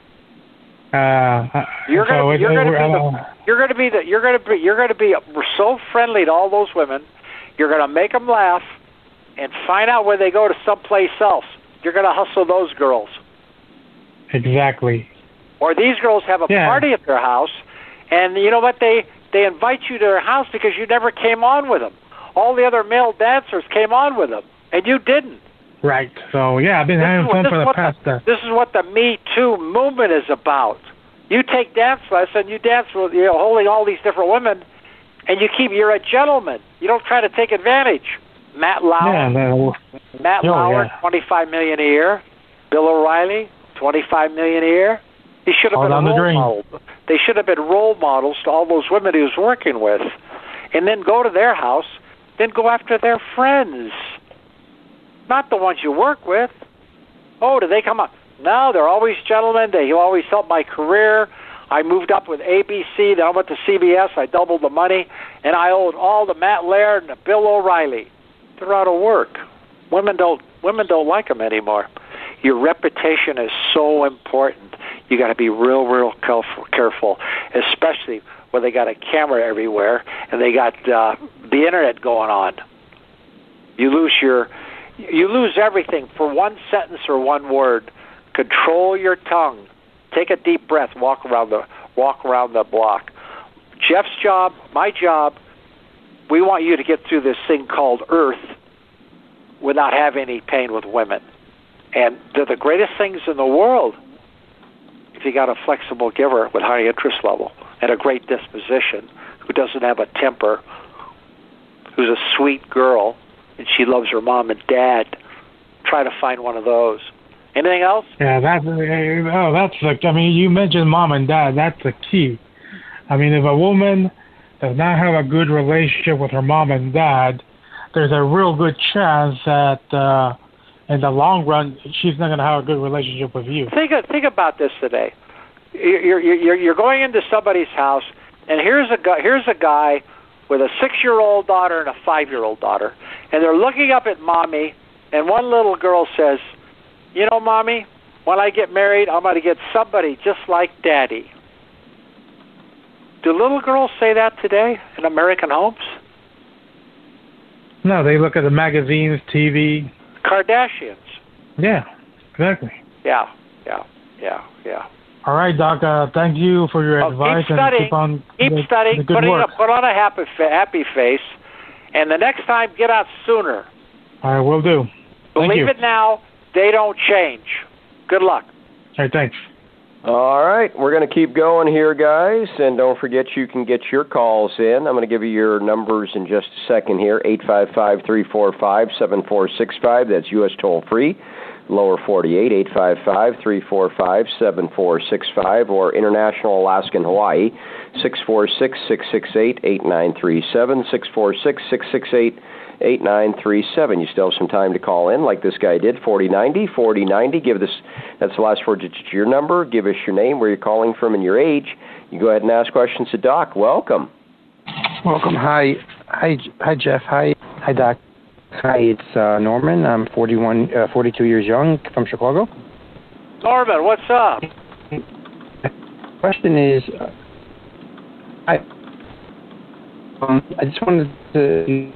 S5: You're going to be so friendly to all those women. You're going to make them laugh, and find out where they go to someplace else. You're going to hustle those girls. Exactly.
S4: Or these girls have a party at their house, and you know what? They invite you to their house because you never came on with them. All the other male dancers came on with them, and you didn't.
S5: Right. So, I've been having fun for the past...
S4: This is what the Me Too movement is about. You take dance lesson, you dance with, holding all these different women, and you're a gentleman. You don't try to take advantage. Matt Lauer, $25 million a year. Bill O'Reilly, $25 million a year. He should have been a role model. They should have been role models to all those women he was working with. And then go to their house, then go after their friends. Not the ones you work with. Oh, do they come up? No, they're always gentlemen. They always helped my career. I moved up with ABC, then I went to CBS. I doubled the money, and I owed all to Matt Laird and to Bill O'Reilly. They're out of work. Women don't like them anymore. Your reputation is so important. You got to be real careful, especially when they got a camera everywhere and they got the internet going on. You lose everything for one sentence or one word. Control your tongue. Take a deep breath. Walk around the block. Jeff's job, my job. We want you to get through this thing called Earth without having any pain with women. And they're the greatest things in the world. if you got a flexible giver with high interest level and a great disposition who doesn't have a temper, who's a sweet girl, and she loves her mom and dad. Try to find one of those. Anything else?
S5: Yeah, that's I mean, you mentioned mom and dad. That's the key. I mean, if a woman does not have a good relationship with her mom and dad, there's a real good chance that in the long run, she's not going to have a good relationship with you.
S4: Think about this today. You're going into somebody's house, and here's a guy with a 6-year-old daughter and a 5-year-old daughter, and they're looking up at mommy, and one little girl says, "You know, mommy, when I get married, I'm going to get somebody just like daddy." Do little girls say that today in American homes?
S5: No, they look at the magazines, TV.
S4: Kardashians.
S5: Yeah, exactly.
S4: Yeah.
S5: All right, Doc. Thank you for your advice.
S4: Keep studying.
S5: Keep
S4: studying. Put on a happy face, and the next time, get out sooner.
S5: All right, will do.
S4: Believe it now. They don't change. Good luck.
S5: All right, thanks.
S3: All right, we're going to keep going here, guys, and don't forget you can get your calls in. I'm going to give you your numbers in just a second here, 855-345-7465. That's U.S. toll-free, lower 48, 855-345-7465, or international Alaska and Hawaii, 646-668-8937, 646-668-8937. You still have some time to call in, like this guy did, 4090. Give this, that's the last 4 digits of your number. Give us your name, where you're calling from, and your age. You go ahead and ask questions to Doc. Welcome.
S6: Hi, Jeff. Hi, Doc. Hi, it's Norman. I'm 42 years young, from Chicago.
S4: Norman, what's up?
S6: Question is, I just wanted to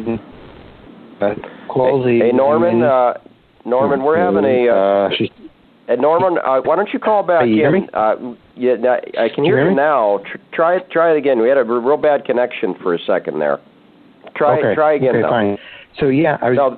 S6: call the...
S3: Hey, Norman, we're having a... Norman, why don't you call back in?
S6: Hear me?
S3: Yeah, I can hear you now. Try it again. We had a real bad connection for a second there. Try again.
S6: Okay, fine. So, yeah, I was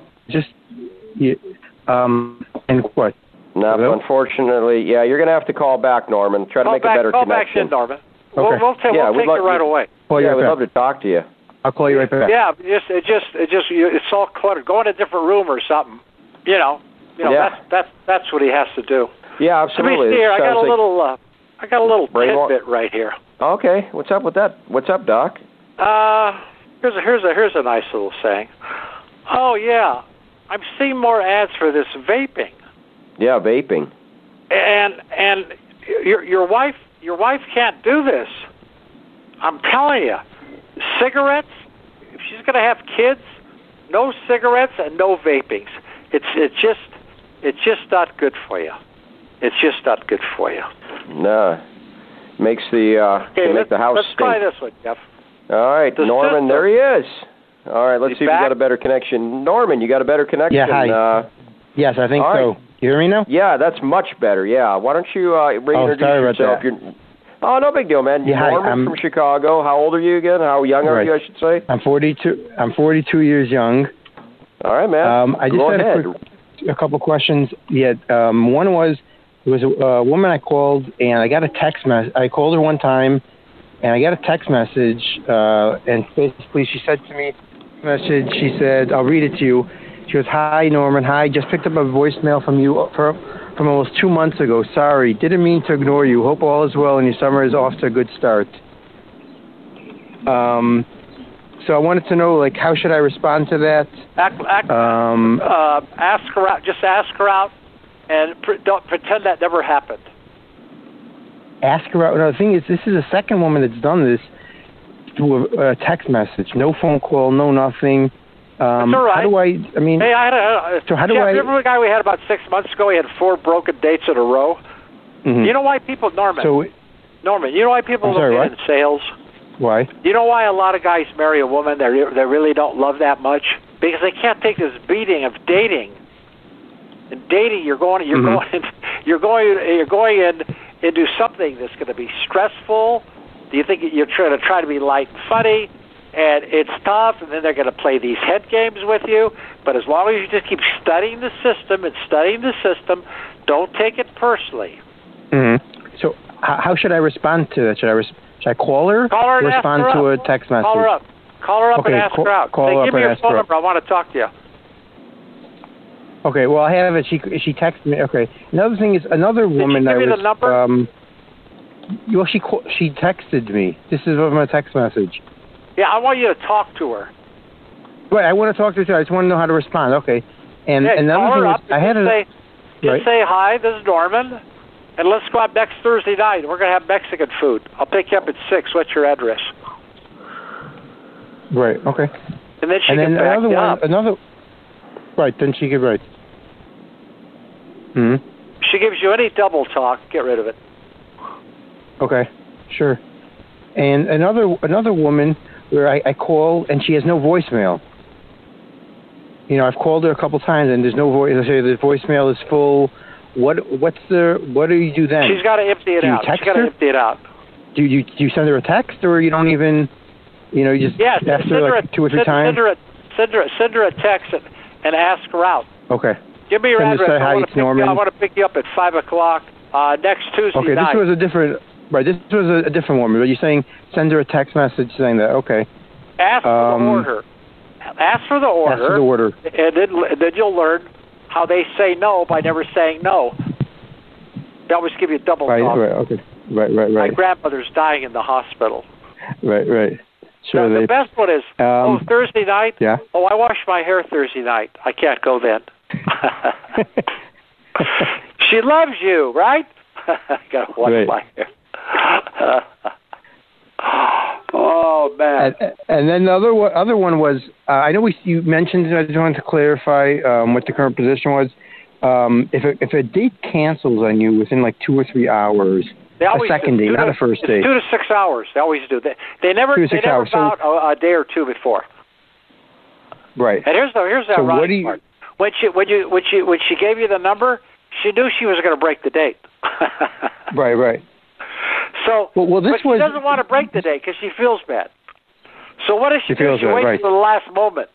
S6: and what?
S3: No,
S6: Hello?
S3: Unfortunately, yeah, you're going to have to call back, Norman. Try to make a better connection.
S4: Call back in, Norman.
S6: Okay.
S4: We'll take you right away.
S3: We'd love to talk to you.
S6: I'll call you right back.
S4: Yeah, it's all cluttered. Go in a different room or something.
S3: Yeah.
S4: That's what he has to do.
S3: Yeah, absolutely.
S4: Let me see here. I got a little tidbit right here.
S3: Okay, what's up with that? What's up, Doc?
S4: Here's a nice little saying. Oh yeah, I'm seeing more ads for this vaping.
S3: Yeah, vaping.
S4: And your wife can't do this. I'm telling you, cigarettes. If she's going to have kids, no cigarettes and no vapings. It's just not good for you. It's just not good for you.
S3: No, makes the make the house
S4: let's
S3: stink.
S4: try this one, Jeff.
S3: All right, Norman, there he is. All right, let's see if you got a better connection. Norman, you got a better connection?
S6: Yeah, hi. Yes, I think so. You hear me now?
S3: Yeah, that's much better. Yeah, why don't you reintroduce yourself? Oh, no big deal, man. You're Norman from Chicago. How old are you again? How young are you, I should say?
S6: I'm 42. I'm 42 years young.
S3: All right, man.
S6: I just had a couple questions. Yeah, one was, there was a woman I called, and I got a text message. I called her one time, and I got a text message, and basically she said to me, she said, I'll read it to you. She goes, "Hi, Norman. Hi, just picked up a voicemail from you from almost 2 months ago. Sorry, didn't mean to ignore you. Hope all is well and your summer is off to a good start." So I wanted to know, like, how should I respond to that?
S4: Ask her out. Just ask her out, and don't pretend that never happened.
S6: Ask her out. No, the thing is, this is the second woman that's done this through a text message. No phone call, no nothing.
S4: That's all right.
S6: How do I mean...
S4: Hey, remember the guy we had about 6 months ago? He had 4 broken dates in a row.
S6: Mm-hmm.
S4: You know why people... Norman, you know why people look in sales?
S6: Why?
S4: You know why a lot of guys marry a woman they really don't love that much? Because they can't take this beating of dating. In dating, you're going into something that's going to be stressful. Do you think you're trying to be light and funny? And it's tough, and then they're going to play these head games with you. But as long as you just keep studying the system, don't take it personally.
S6: Mm-hmm. So how should I respond to that? Should I call her?
S4: Call her and
S6: respond
S4: ask her
S6: to
S4: up.
S6: a text message.
S4: Call her up. Call her up
S6: Okay,
S4: and ask her out.
S6: call
S4: Say,
S6: her
S4: give
S6: up
S4: me
S6: and
S4: your
S6: ask
S4: phone
S6: her
S4: number. I want to talk to you.
S6: Okay, well, I have it. She texted me. Okay. Another thing is another woman
S4: Did she give
S6: that
S4: you the number?
S6: Well, she texted me. This is from a text message.
S4: Yeah, I want you to talk to her.
S6: Right, I want to talk to her. I just want to know how to respond. Okay. And
S4: Yeah,
S6: another
S4: call
S6: thing
S4: her
S6: is
S4: up
S6: I had
S4: and
S6: right.
S4: say, hi, this is Norman, and let's go out next Thursday night. We're going to have Mexican food. I'll pick you up at 6. What's your address?
S6: Right, okay.
S4: And then she
S6: And
S4: can
S6: then
S4: back
S6: another
S4: you
S6: one,
S4: up.
S6: another. Right, then she could write. Hmm.
S4: She gives you any double talk, get rid of it.
S6: Okay, sure. And another woman where I call and she has no voicemail. You know, I've called her a couple times and there's no voice. I say the voicemail is full. What do you do then?
S4: She's got to empty it
S6: Do you
S4: out.
S6: text
S4: She's got to
S6: her?
S4: empty it out.
S6: Do you send her a text or you don't even, you know, you just
S4: Yes,
S6: ask her like 2 or 3 times?
S4: Send her a text and ask her out.
S6: Okay.
S4: Give me your
S6: Send her
S4: address.
S6: say, hi, it's Norman.
S4: I want to pick you up at 5 o'clock next Tuesday
S6: Okay,
S4: night.
S6: this was a different. Right, this was a different woman. But you're saying send her a text message saying that. Okay.
S4: Ask for the order. Ask for the order.
S6: Ask for the order.
S4: And then you'll learn how they say no by never saying no. They always give you double
S6: Right.
S4: talk.
S6: Right. Okay. Right.
S4: My grandmother's dying in the hospital.
S6: Right. Sure.
S4: The best one is Thursday night.
S6: Yeah.
S4: Oh, I wash my hair Thursday night. I can't go then. She loves you, right? I gotta wash my hair. Oh man!
S6: And then the other one was I know you mentioned. I just wanted to clarify what the current position was. If a date cancels on you within like 2 or 3 hours, a second date, not a first date.
S4: 2 to 6 hours. They always do. They never.
S6: 2 to 6 hours.
S4: About a day or two before.
S6: Right.
S4: And here's the
S6: so
S4: ironic part. When she gave you the number, she knew she was going to break the date.
S6: Right.
S4: So,
S6: well,
S4: but she doesn't want to break the date because she feels bad. So what does she do? She waits till the last moment.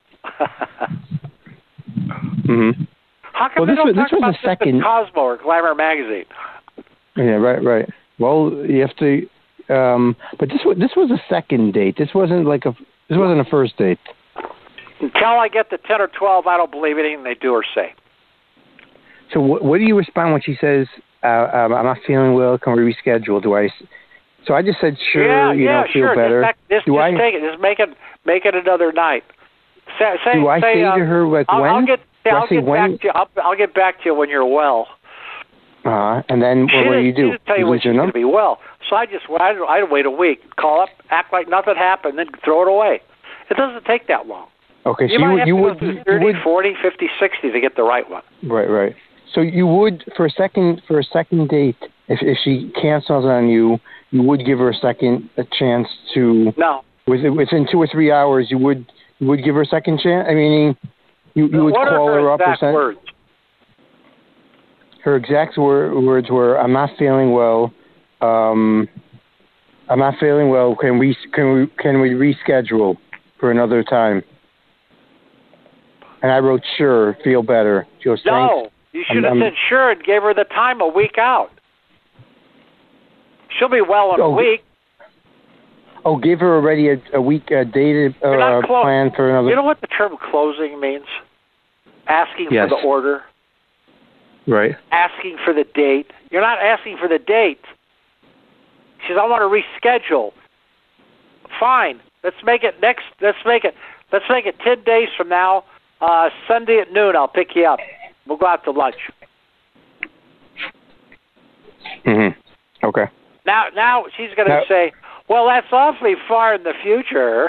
S6: Mm-hmm.
S4: How come they don't talk about this in Cosmo or Glamour magazine?
S6: Yeah, right. Well, you have to. But this was a second date. This wasn't a first date.
S4: Until I get to 10 or 12, I don't believe anything they do or say.
S6: So what do you respond when she says, I'm not feeling well, can we reschedule? So I just said, sure, feel
S4: sure.
S6: better.
S4: Just take it. Just make it another night.
S6: Do I say to her, like, when?
S4: I'll get back to you. I'll get back to you when you're well.
S6: And then what do you do?
S4: She didn't tell you when she's going to be well. So I'd wait a week, call up, act like nothing happened, then throw it away. It doesn't take that long.
S6: Okay, so
S4: you would go through 30, 40, 50, 60 to get the right one.
S6: Right. So you would, for a second date, if she cancels on you, you would give her a chance to.
S4: No.
S6: Within 2 or 3 hours, you would give her a second chance. I mean, you would call her up or something.
S4: Words?
S6: Her exact words were, "I'm not feeling well. I'm not feeling well. Can we reschedule for another time?" And I wrote, "Sure, feel better." She goes, "Thanks."
S4: No, you should have said sure and gave her the time a week out. She'll be well in a week.
S6: Oh, give her already a week dated plan for another.
S4: You know what the term closing means? Asking for the order.
S6: Right.
S4: Asking for the date. You're not asking for the date. She says, I want to reschedule. Fine. Let's make it 10 days from now. Sunday at noon, I'll pick you up. We'll go out to lunch.
S6: Mm-hmm. Okay.
S4: Now she's going to say, well, that's awfully far in the future.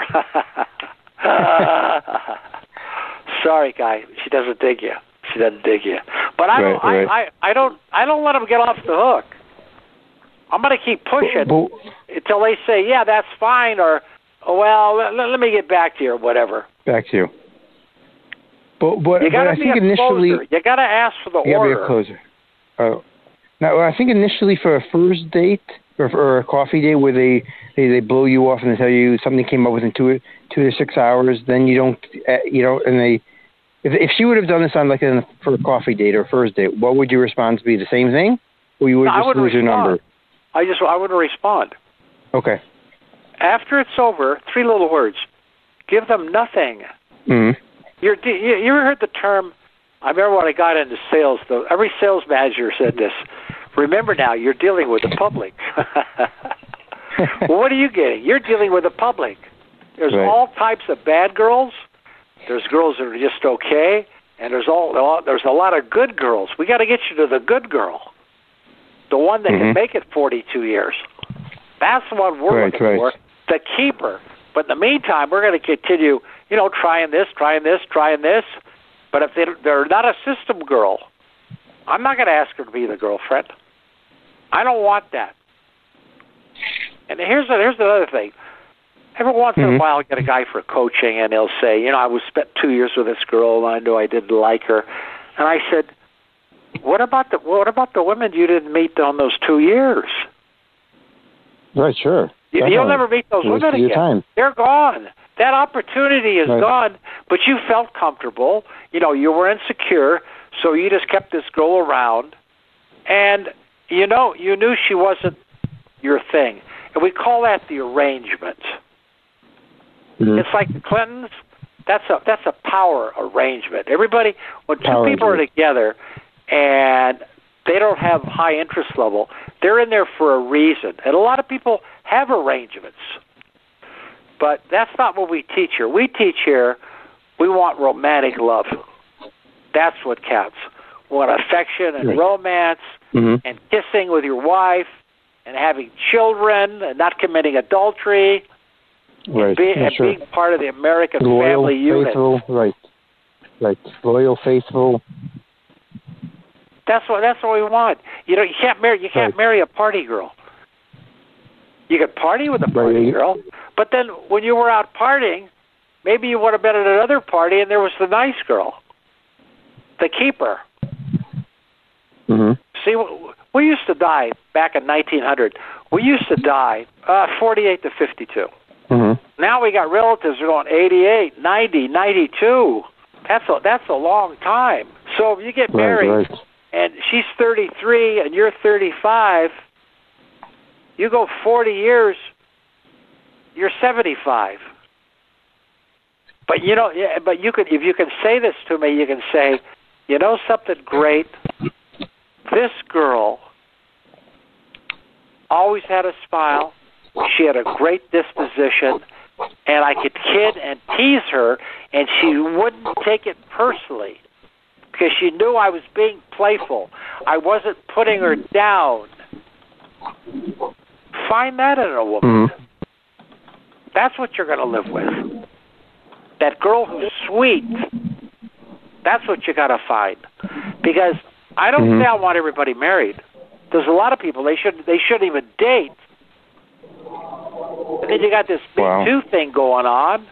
S4: Sorry, guy. She doesn't dig you. But I don't let them get off the hook. I'm going to keep pushing until they say, yeah, that's fine, or, well, let me get back to you, or whatever.
S6: Back to you. But
S4: you got to
S6: I think initially
S4: you got to ask for the order.
S6: You got to be a closer. Oh, now I think initially for a first date or a coffee date where they blow you off and they tell you something came up within 2 to 6 hours, then you don't and they. If she would have done this on for a coffee date or first date, what would your response be? The same thing, or you would just lose your number?
S4: I want to respond.
S6: Okay.
S4: After it's over, 3 little words. Give them nothing.
S6: Mm-hmm.
S4: You ever heard the term? I remember when I got into sales, every sales manager said this. Remember now, you're dealing with the public. Well, what are you getting? You're dealing with the public. There's all types of bad girls. There's girls that are just okay, and there's a lot of good girls. We got to get you to the good girl, the one that can make it 42 years. That's the one we're looking for, the keeper. But in the meantime, we're going to continue, trying this. But if they're not a system girl, I'm not going to ask her to be the girlfriend. I don't want that. And here's another thing. Every once in a while, I'll get a guy for coaching, and he'll say, I spent 2 years with this girl, and I knew I didn't like her. And I said, what about the women you didn't meet on those 2 years?
S6: Right, sure.
S4: You'll never meet those women again. They're gone. That opportunity is gone, but you felt comfortable. You were insecure, so you just kept this girl around. And, you knew she wasn't your thing. And we call that the arrangement. Mm-hmm. It's like the Clintons. That's a power arrangement. Everybody, when two people are together and they don't have high interest level, they're in there for a reason. And a lot of people have arrangements. But that's not what we teach here. We teach here, we want romantic love. That's what counts. We want affection and romance and kissing with your wife and having children and not committing adultery and being part of the American family unit.
S6: Faithful, right. Loyal, faithful.
S4: That's what we want. You can't marry a party girl. You could party with a party girl, but then when you were out partying, maybe you would have been at another party and there was the nice girl, the keeper. Mm-hmm. See, we used to die back in 1900. We used to die 48 to 52. Mm-hmm. Now we got relatives who are going 88, 90, 92. That's a long time. So if you get married and she's 33 and you're 35, you go 40 years, you're 75. But you could, if you can say this to me, you can say, something great. This girl always had a smile. She had a great disposition, and I could kid and tease her, and she wouldn't take it personally because she knew I was being playful. I wasn't putting her down. Find that in a woman. Mm-hmm. That's what you're going to live with. That girl who's sweet. That's what you got to find. Because I don't say I want everybody married. There's a lot of people they shouldn't even date. And then you got this Me Too thing going on.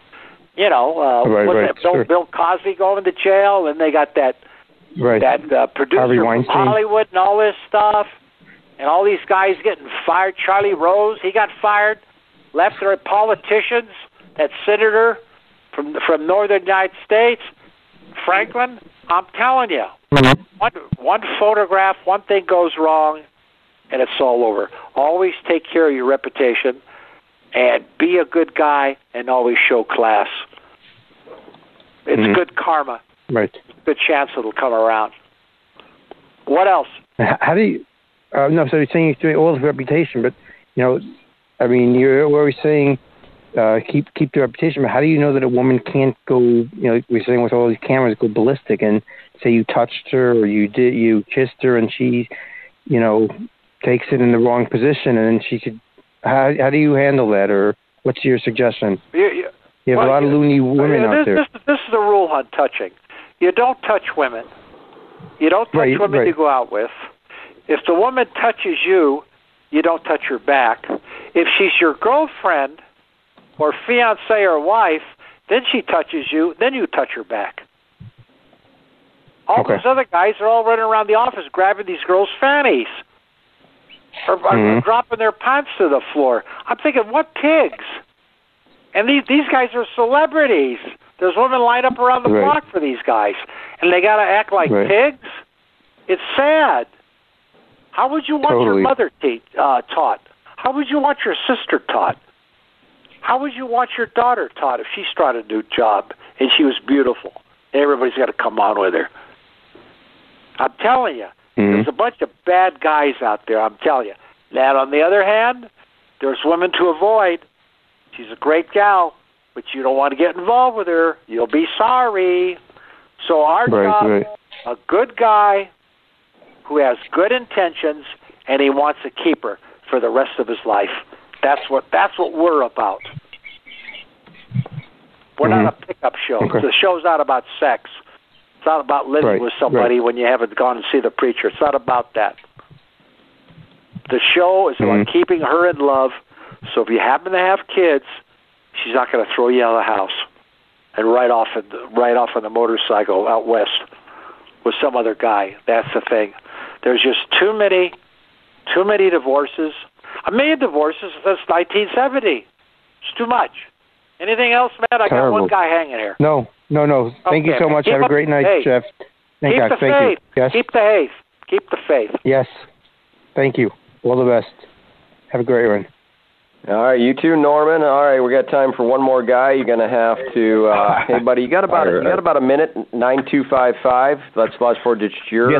S4: Bill Cosby going to jail, and they got that producer from Hollywood and all this stuff. And all these guys getting fired. Charlie Rose, he got fired. Left there politicians. That senator from northern United States, Franklin. I'm telling you, one photograph, one thing goes wrong, and it's all over. Always take care of your reputation, and be a good guy, and always show class. It's good karma.
S6: Right.
S4: Good chance it'll come around. What else?
S6: How do you? So you're saying you're doing all the reputation, but you're always saying keep the reputation. But how do you know that a woman can't go? We're saying with all these cameras go ballistic and say you touched her or you kissed her and she, takes it in the wrong position and then she could. How do you handle that, or what's your suggestion? You have a lot of loony women out there.
S4: This is the rule on touching. You don't touch women. You don't touch women you go out with. If the woman touches you, you don't touch her back. If she's your girlfriend or fiancée or wife, then she touches you, then you touch her back. All those other guys are all running around the office grabbing these girls' fannies or dropping their pants to the floor. I'm thinking, what pigs? And these guys are celebrities. There's women lined up around the block for these guys, and they got to act like pigs? It's sad. How would you want your mother taught? How would you want your sister taught? How would you want your daughter taught if she started a new job and she was beautiful? Everybody's got to come on with her. I'm telling you, there's a bunch of bad guys out there, I'm telling you. Now, on the other hand, there's women to avoid. She's a great gal, but you don't want to get involved with her. You'll be sorry. So our job, a good guy who has good intentions, and he wants to keep her for the rest of his life. That's what we're about. We're not a pickup show. Okay. The show's not about sex. It's not about living with somebody when you haven't gone to see the preacher. It's not about that. The show is about keeping her in love. So if you happen to have kids, she's not going to throw you out of the house and ride off on the motorcycle out west with some other guy. That's the thing. There's just too many divorces. 1 million divorces since 1970. It's too much. Anything else, Matt? I got one guy hanging here.
S6: No. Thank you so much. Have a great night, Jeff.
S4: Keep the faith.
S6: Yes.
S4: Keep the faith.
S6: Yes. Thank you. All the best. Have a great one.
S3: All right, you too, Norman. All right, we got time for one more guy. You're going to have to, hey, buddy, you got about a minute. 9255. That's the last 4 digits.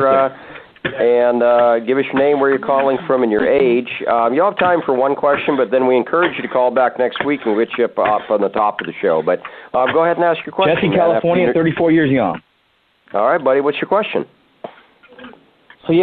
S3: And give us your name, where you're calling from, and your age. You'll have time for one question, but then we encourage you to call back next week and we'll get you up on the top of the show. But go ahead and ask your question.
S7: Jesse, California, 34 years young.
S3: All right, buddy. What's your question?
S7: So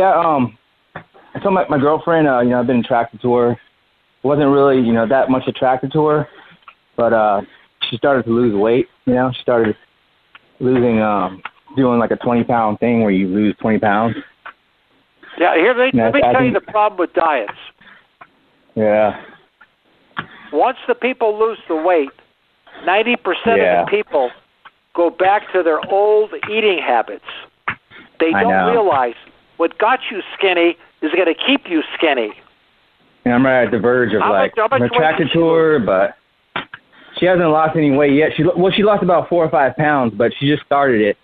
S7: I told my girlfriend, I've been attracted to her. Wasn't really, that much attracted to her, but she started to lose weight. She started losing, doing like a 20-pound thing where you lose 20 pounds.
S4: Yeah, let me tell you the problem with diets.
S7: Yeah.
S4: Once the people lose the weight, 90% of the people go back to their old eating habits. They don't realize what got you skinny is going to keep you skinny.
S7: And I'm right at the verge of I'm attracted to her, but she hasn't lost any weight yet. She lost about 4 or 5 pounds, but she just started it.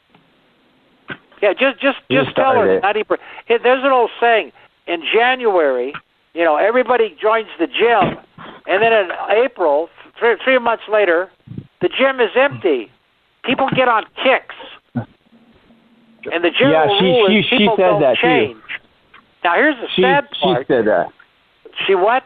S4: Yeah, just tell her 90%. There's an old saying: in January, everybody joins the gym, and then in April, 3 months later, the gym is empty. People get on kicks, and the general rule is people don't change.
S7: Too.
S4: Now, here's the sad part.
S7: She said that.
S4: She what?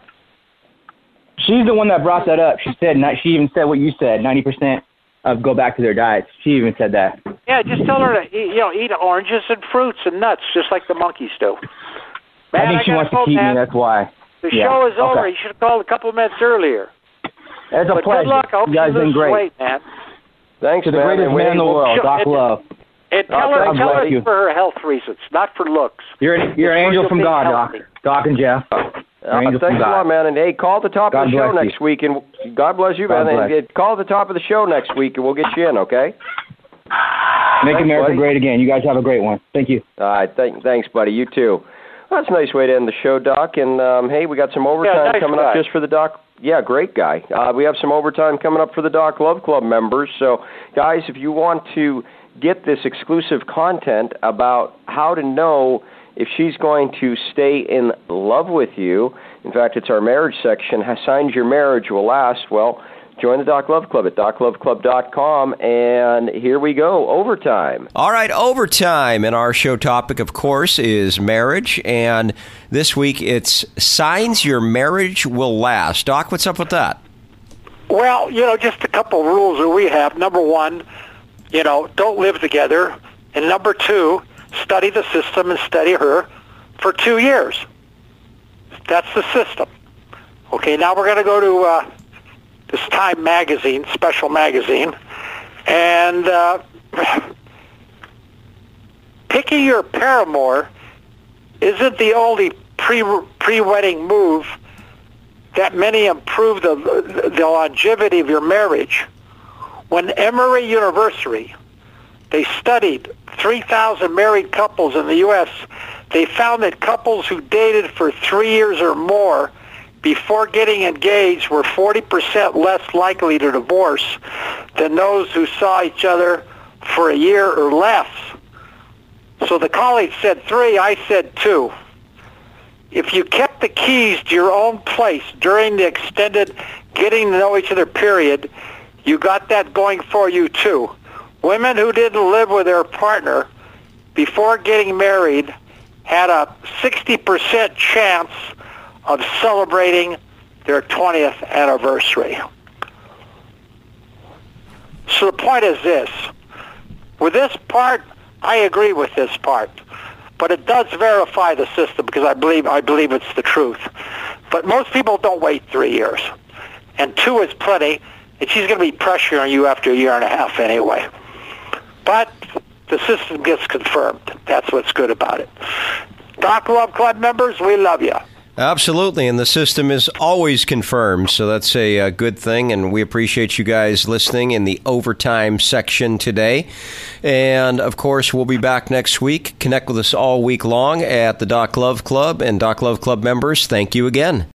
S7: She's the one that brought that up. She even said what you said, 90% of go back to their diets. She even said that.
S4: Yeah, just tell her to eat oranges and fruits and nuts, just like the monkeys do. Man,
S7: I think she wants to keep me, that's why.
S4: The show is over. You should have called a couple of minutes earlier.
S7: It's a pleasure.
S4: Good luck. I hope
S7: you guys been great.
S4: Weight, man.
S3: Thanks,
S7: to the greatest man in the world, Doc Love.
S4: And tell her it's for her health reasons, not for looks.
S7: You're an angel from God, Doc and Jeff.
S3: Thanks a lot, man. And hey, call at the top of the show next week, and God bless you, man. And call at the top of the show next week, and we'll get you in, okay?
S7: Make America great again. You guys have a great one. Thank you.
S3: All right, thanks, buddy. You too. Well, that's a nice way to end the show, Doc. And hey, we got some overtime coming up just for the Doc. Yeah, great guy. We have some overtime coming up for the Doc Love Club members. So, guys, if you want to get this exclusive content about how to know if she's going to stay in love with you, in fact, it's our marriage section, signs your marriage will last, well, join the Doc Love Club at docloveclub.com, and here we go, overtime.
S1: All right, overtime, and our show topic, of course, is marriage, and this week it's signs your marriage will last. Doc, what's up with that?
S4: Well, just a couple rules that we have. Number one, don't live together, and number two, study the system and study her for 2 years. That's the system. Okay, now we're going to go to this Time magazine, special magazine, and picking your paramour isn't the only pre-wedding move that many improve the longevity of your marriage. When Emory University, they studied 3,000 married couples in the U.S., they found that couples who dated for 3 years or more before getting engaged were 40% less likely to divorce than those who saw each other for a year or less. So the college said 3, I said 2. if you kept the keys to your own place during the extended getting to know each other period, you got that going for you too. Women who didn't live with their partner before getting married had a 60% chance of celebrating their 20th anniversary. So the point is this. With this part, I agree with this part. But it does verify the system because I believe it's the truth. But most people don't wait 3 years. And 2 is plenty, and she's going to be pressuring you after a year and a half anyway. But the system gets confirmed. That's what's good about it. Doc Love Club members, we love you.
S1: Absolutely, and the system is always confirmed, so that's a good thing, and we appreciate you guys listening in the overtime section today. And, of course, we'll be back next week. Connect with us all week long at the Doc Love Club, and Doc Love Club members, thank you again.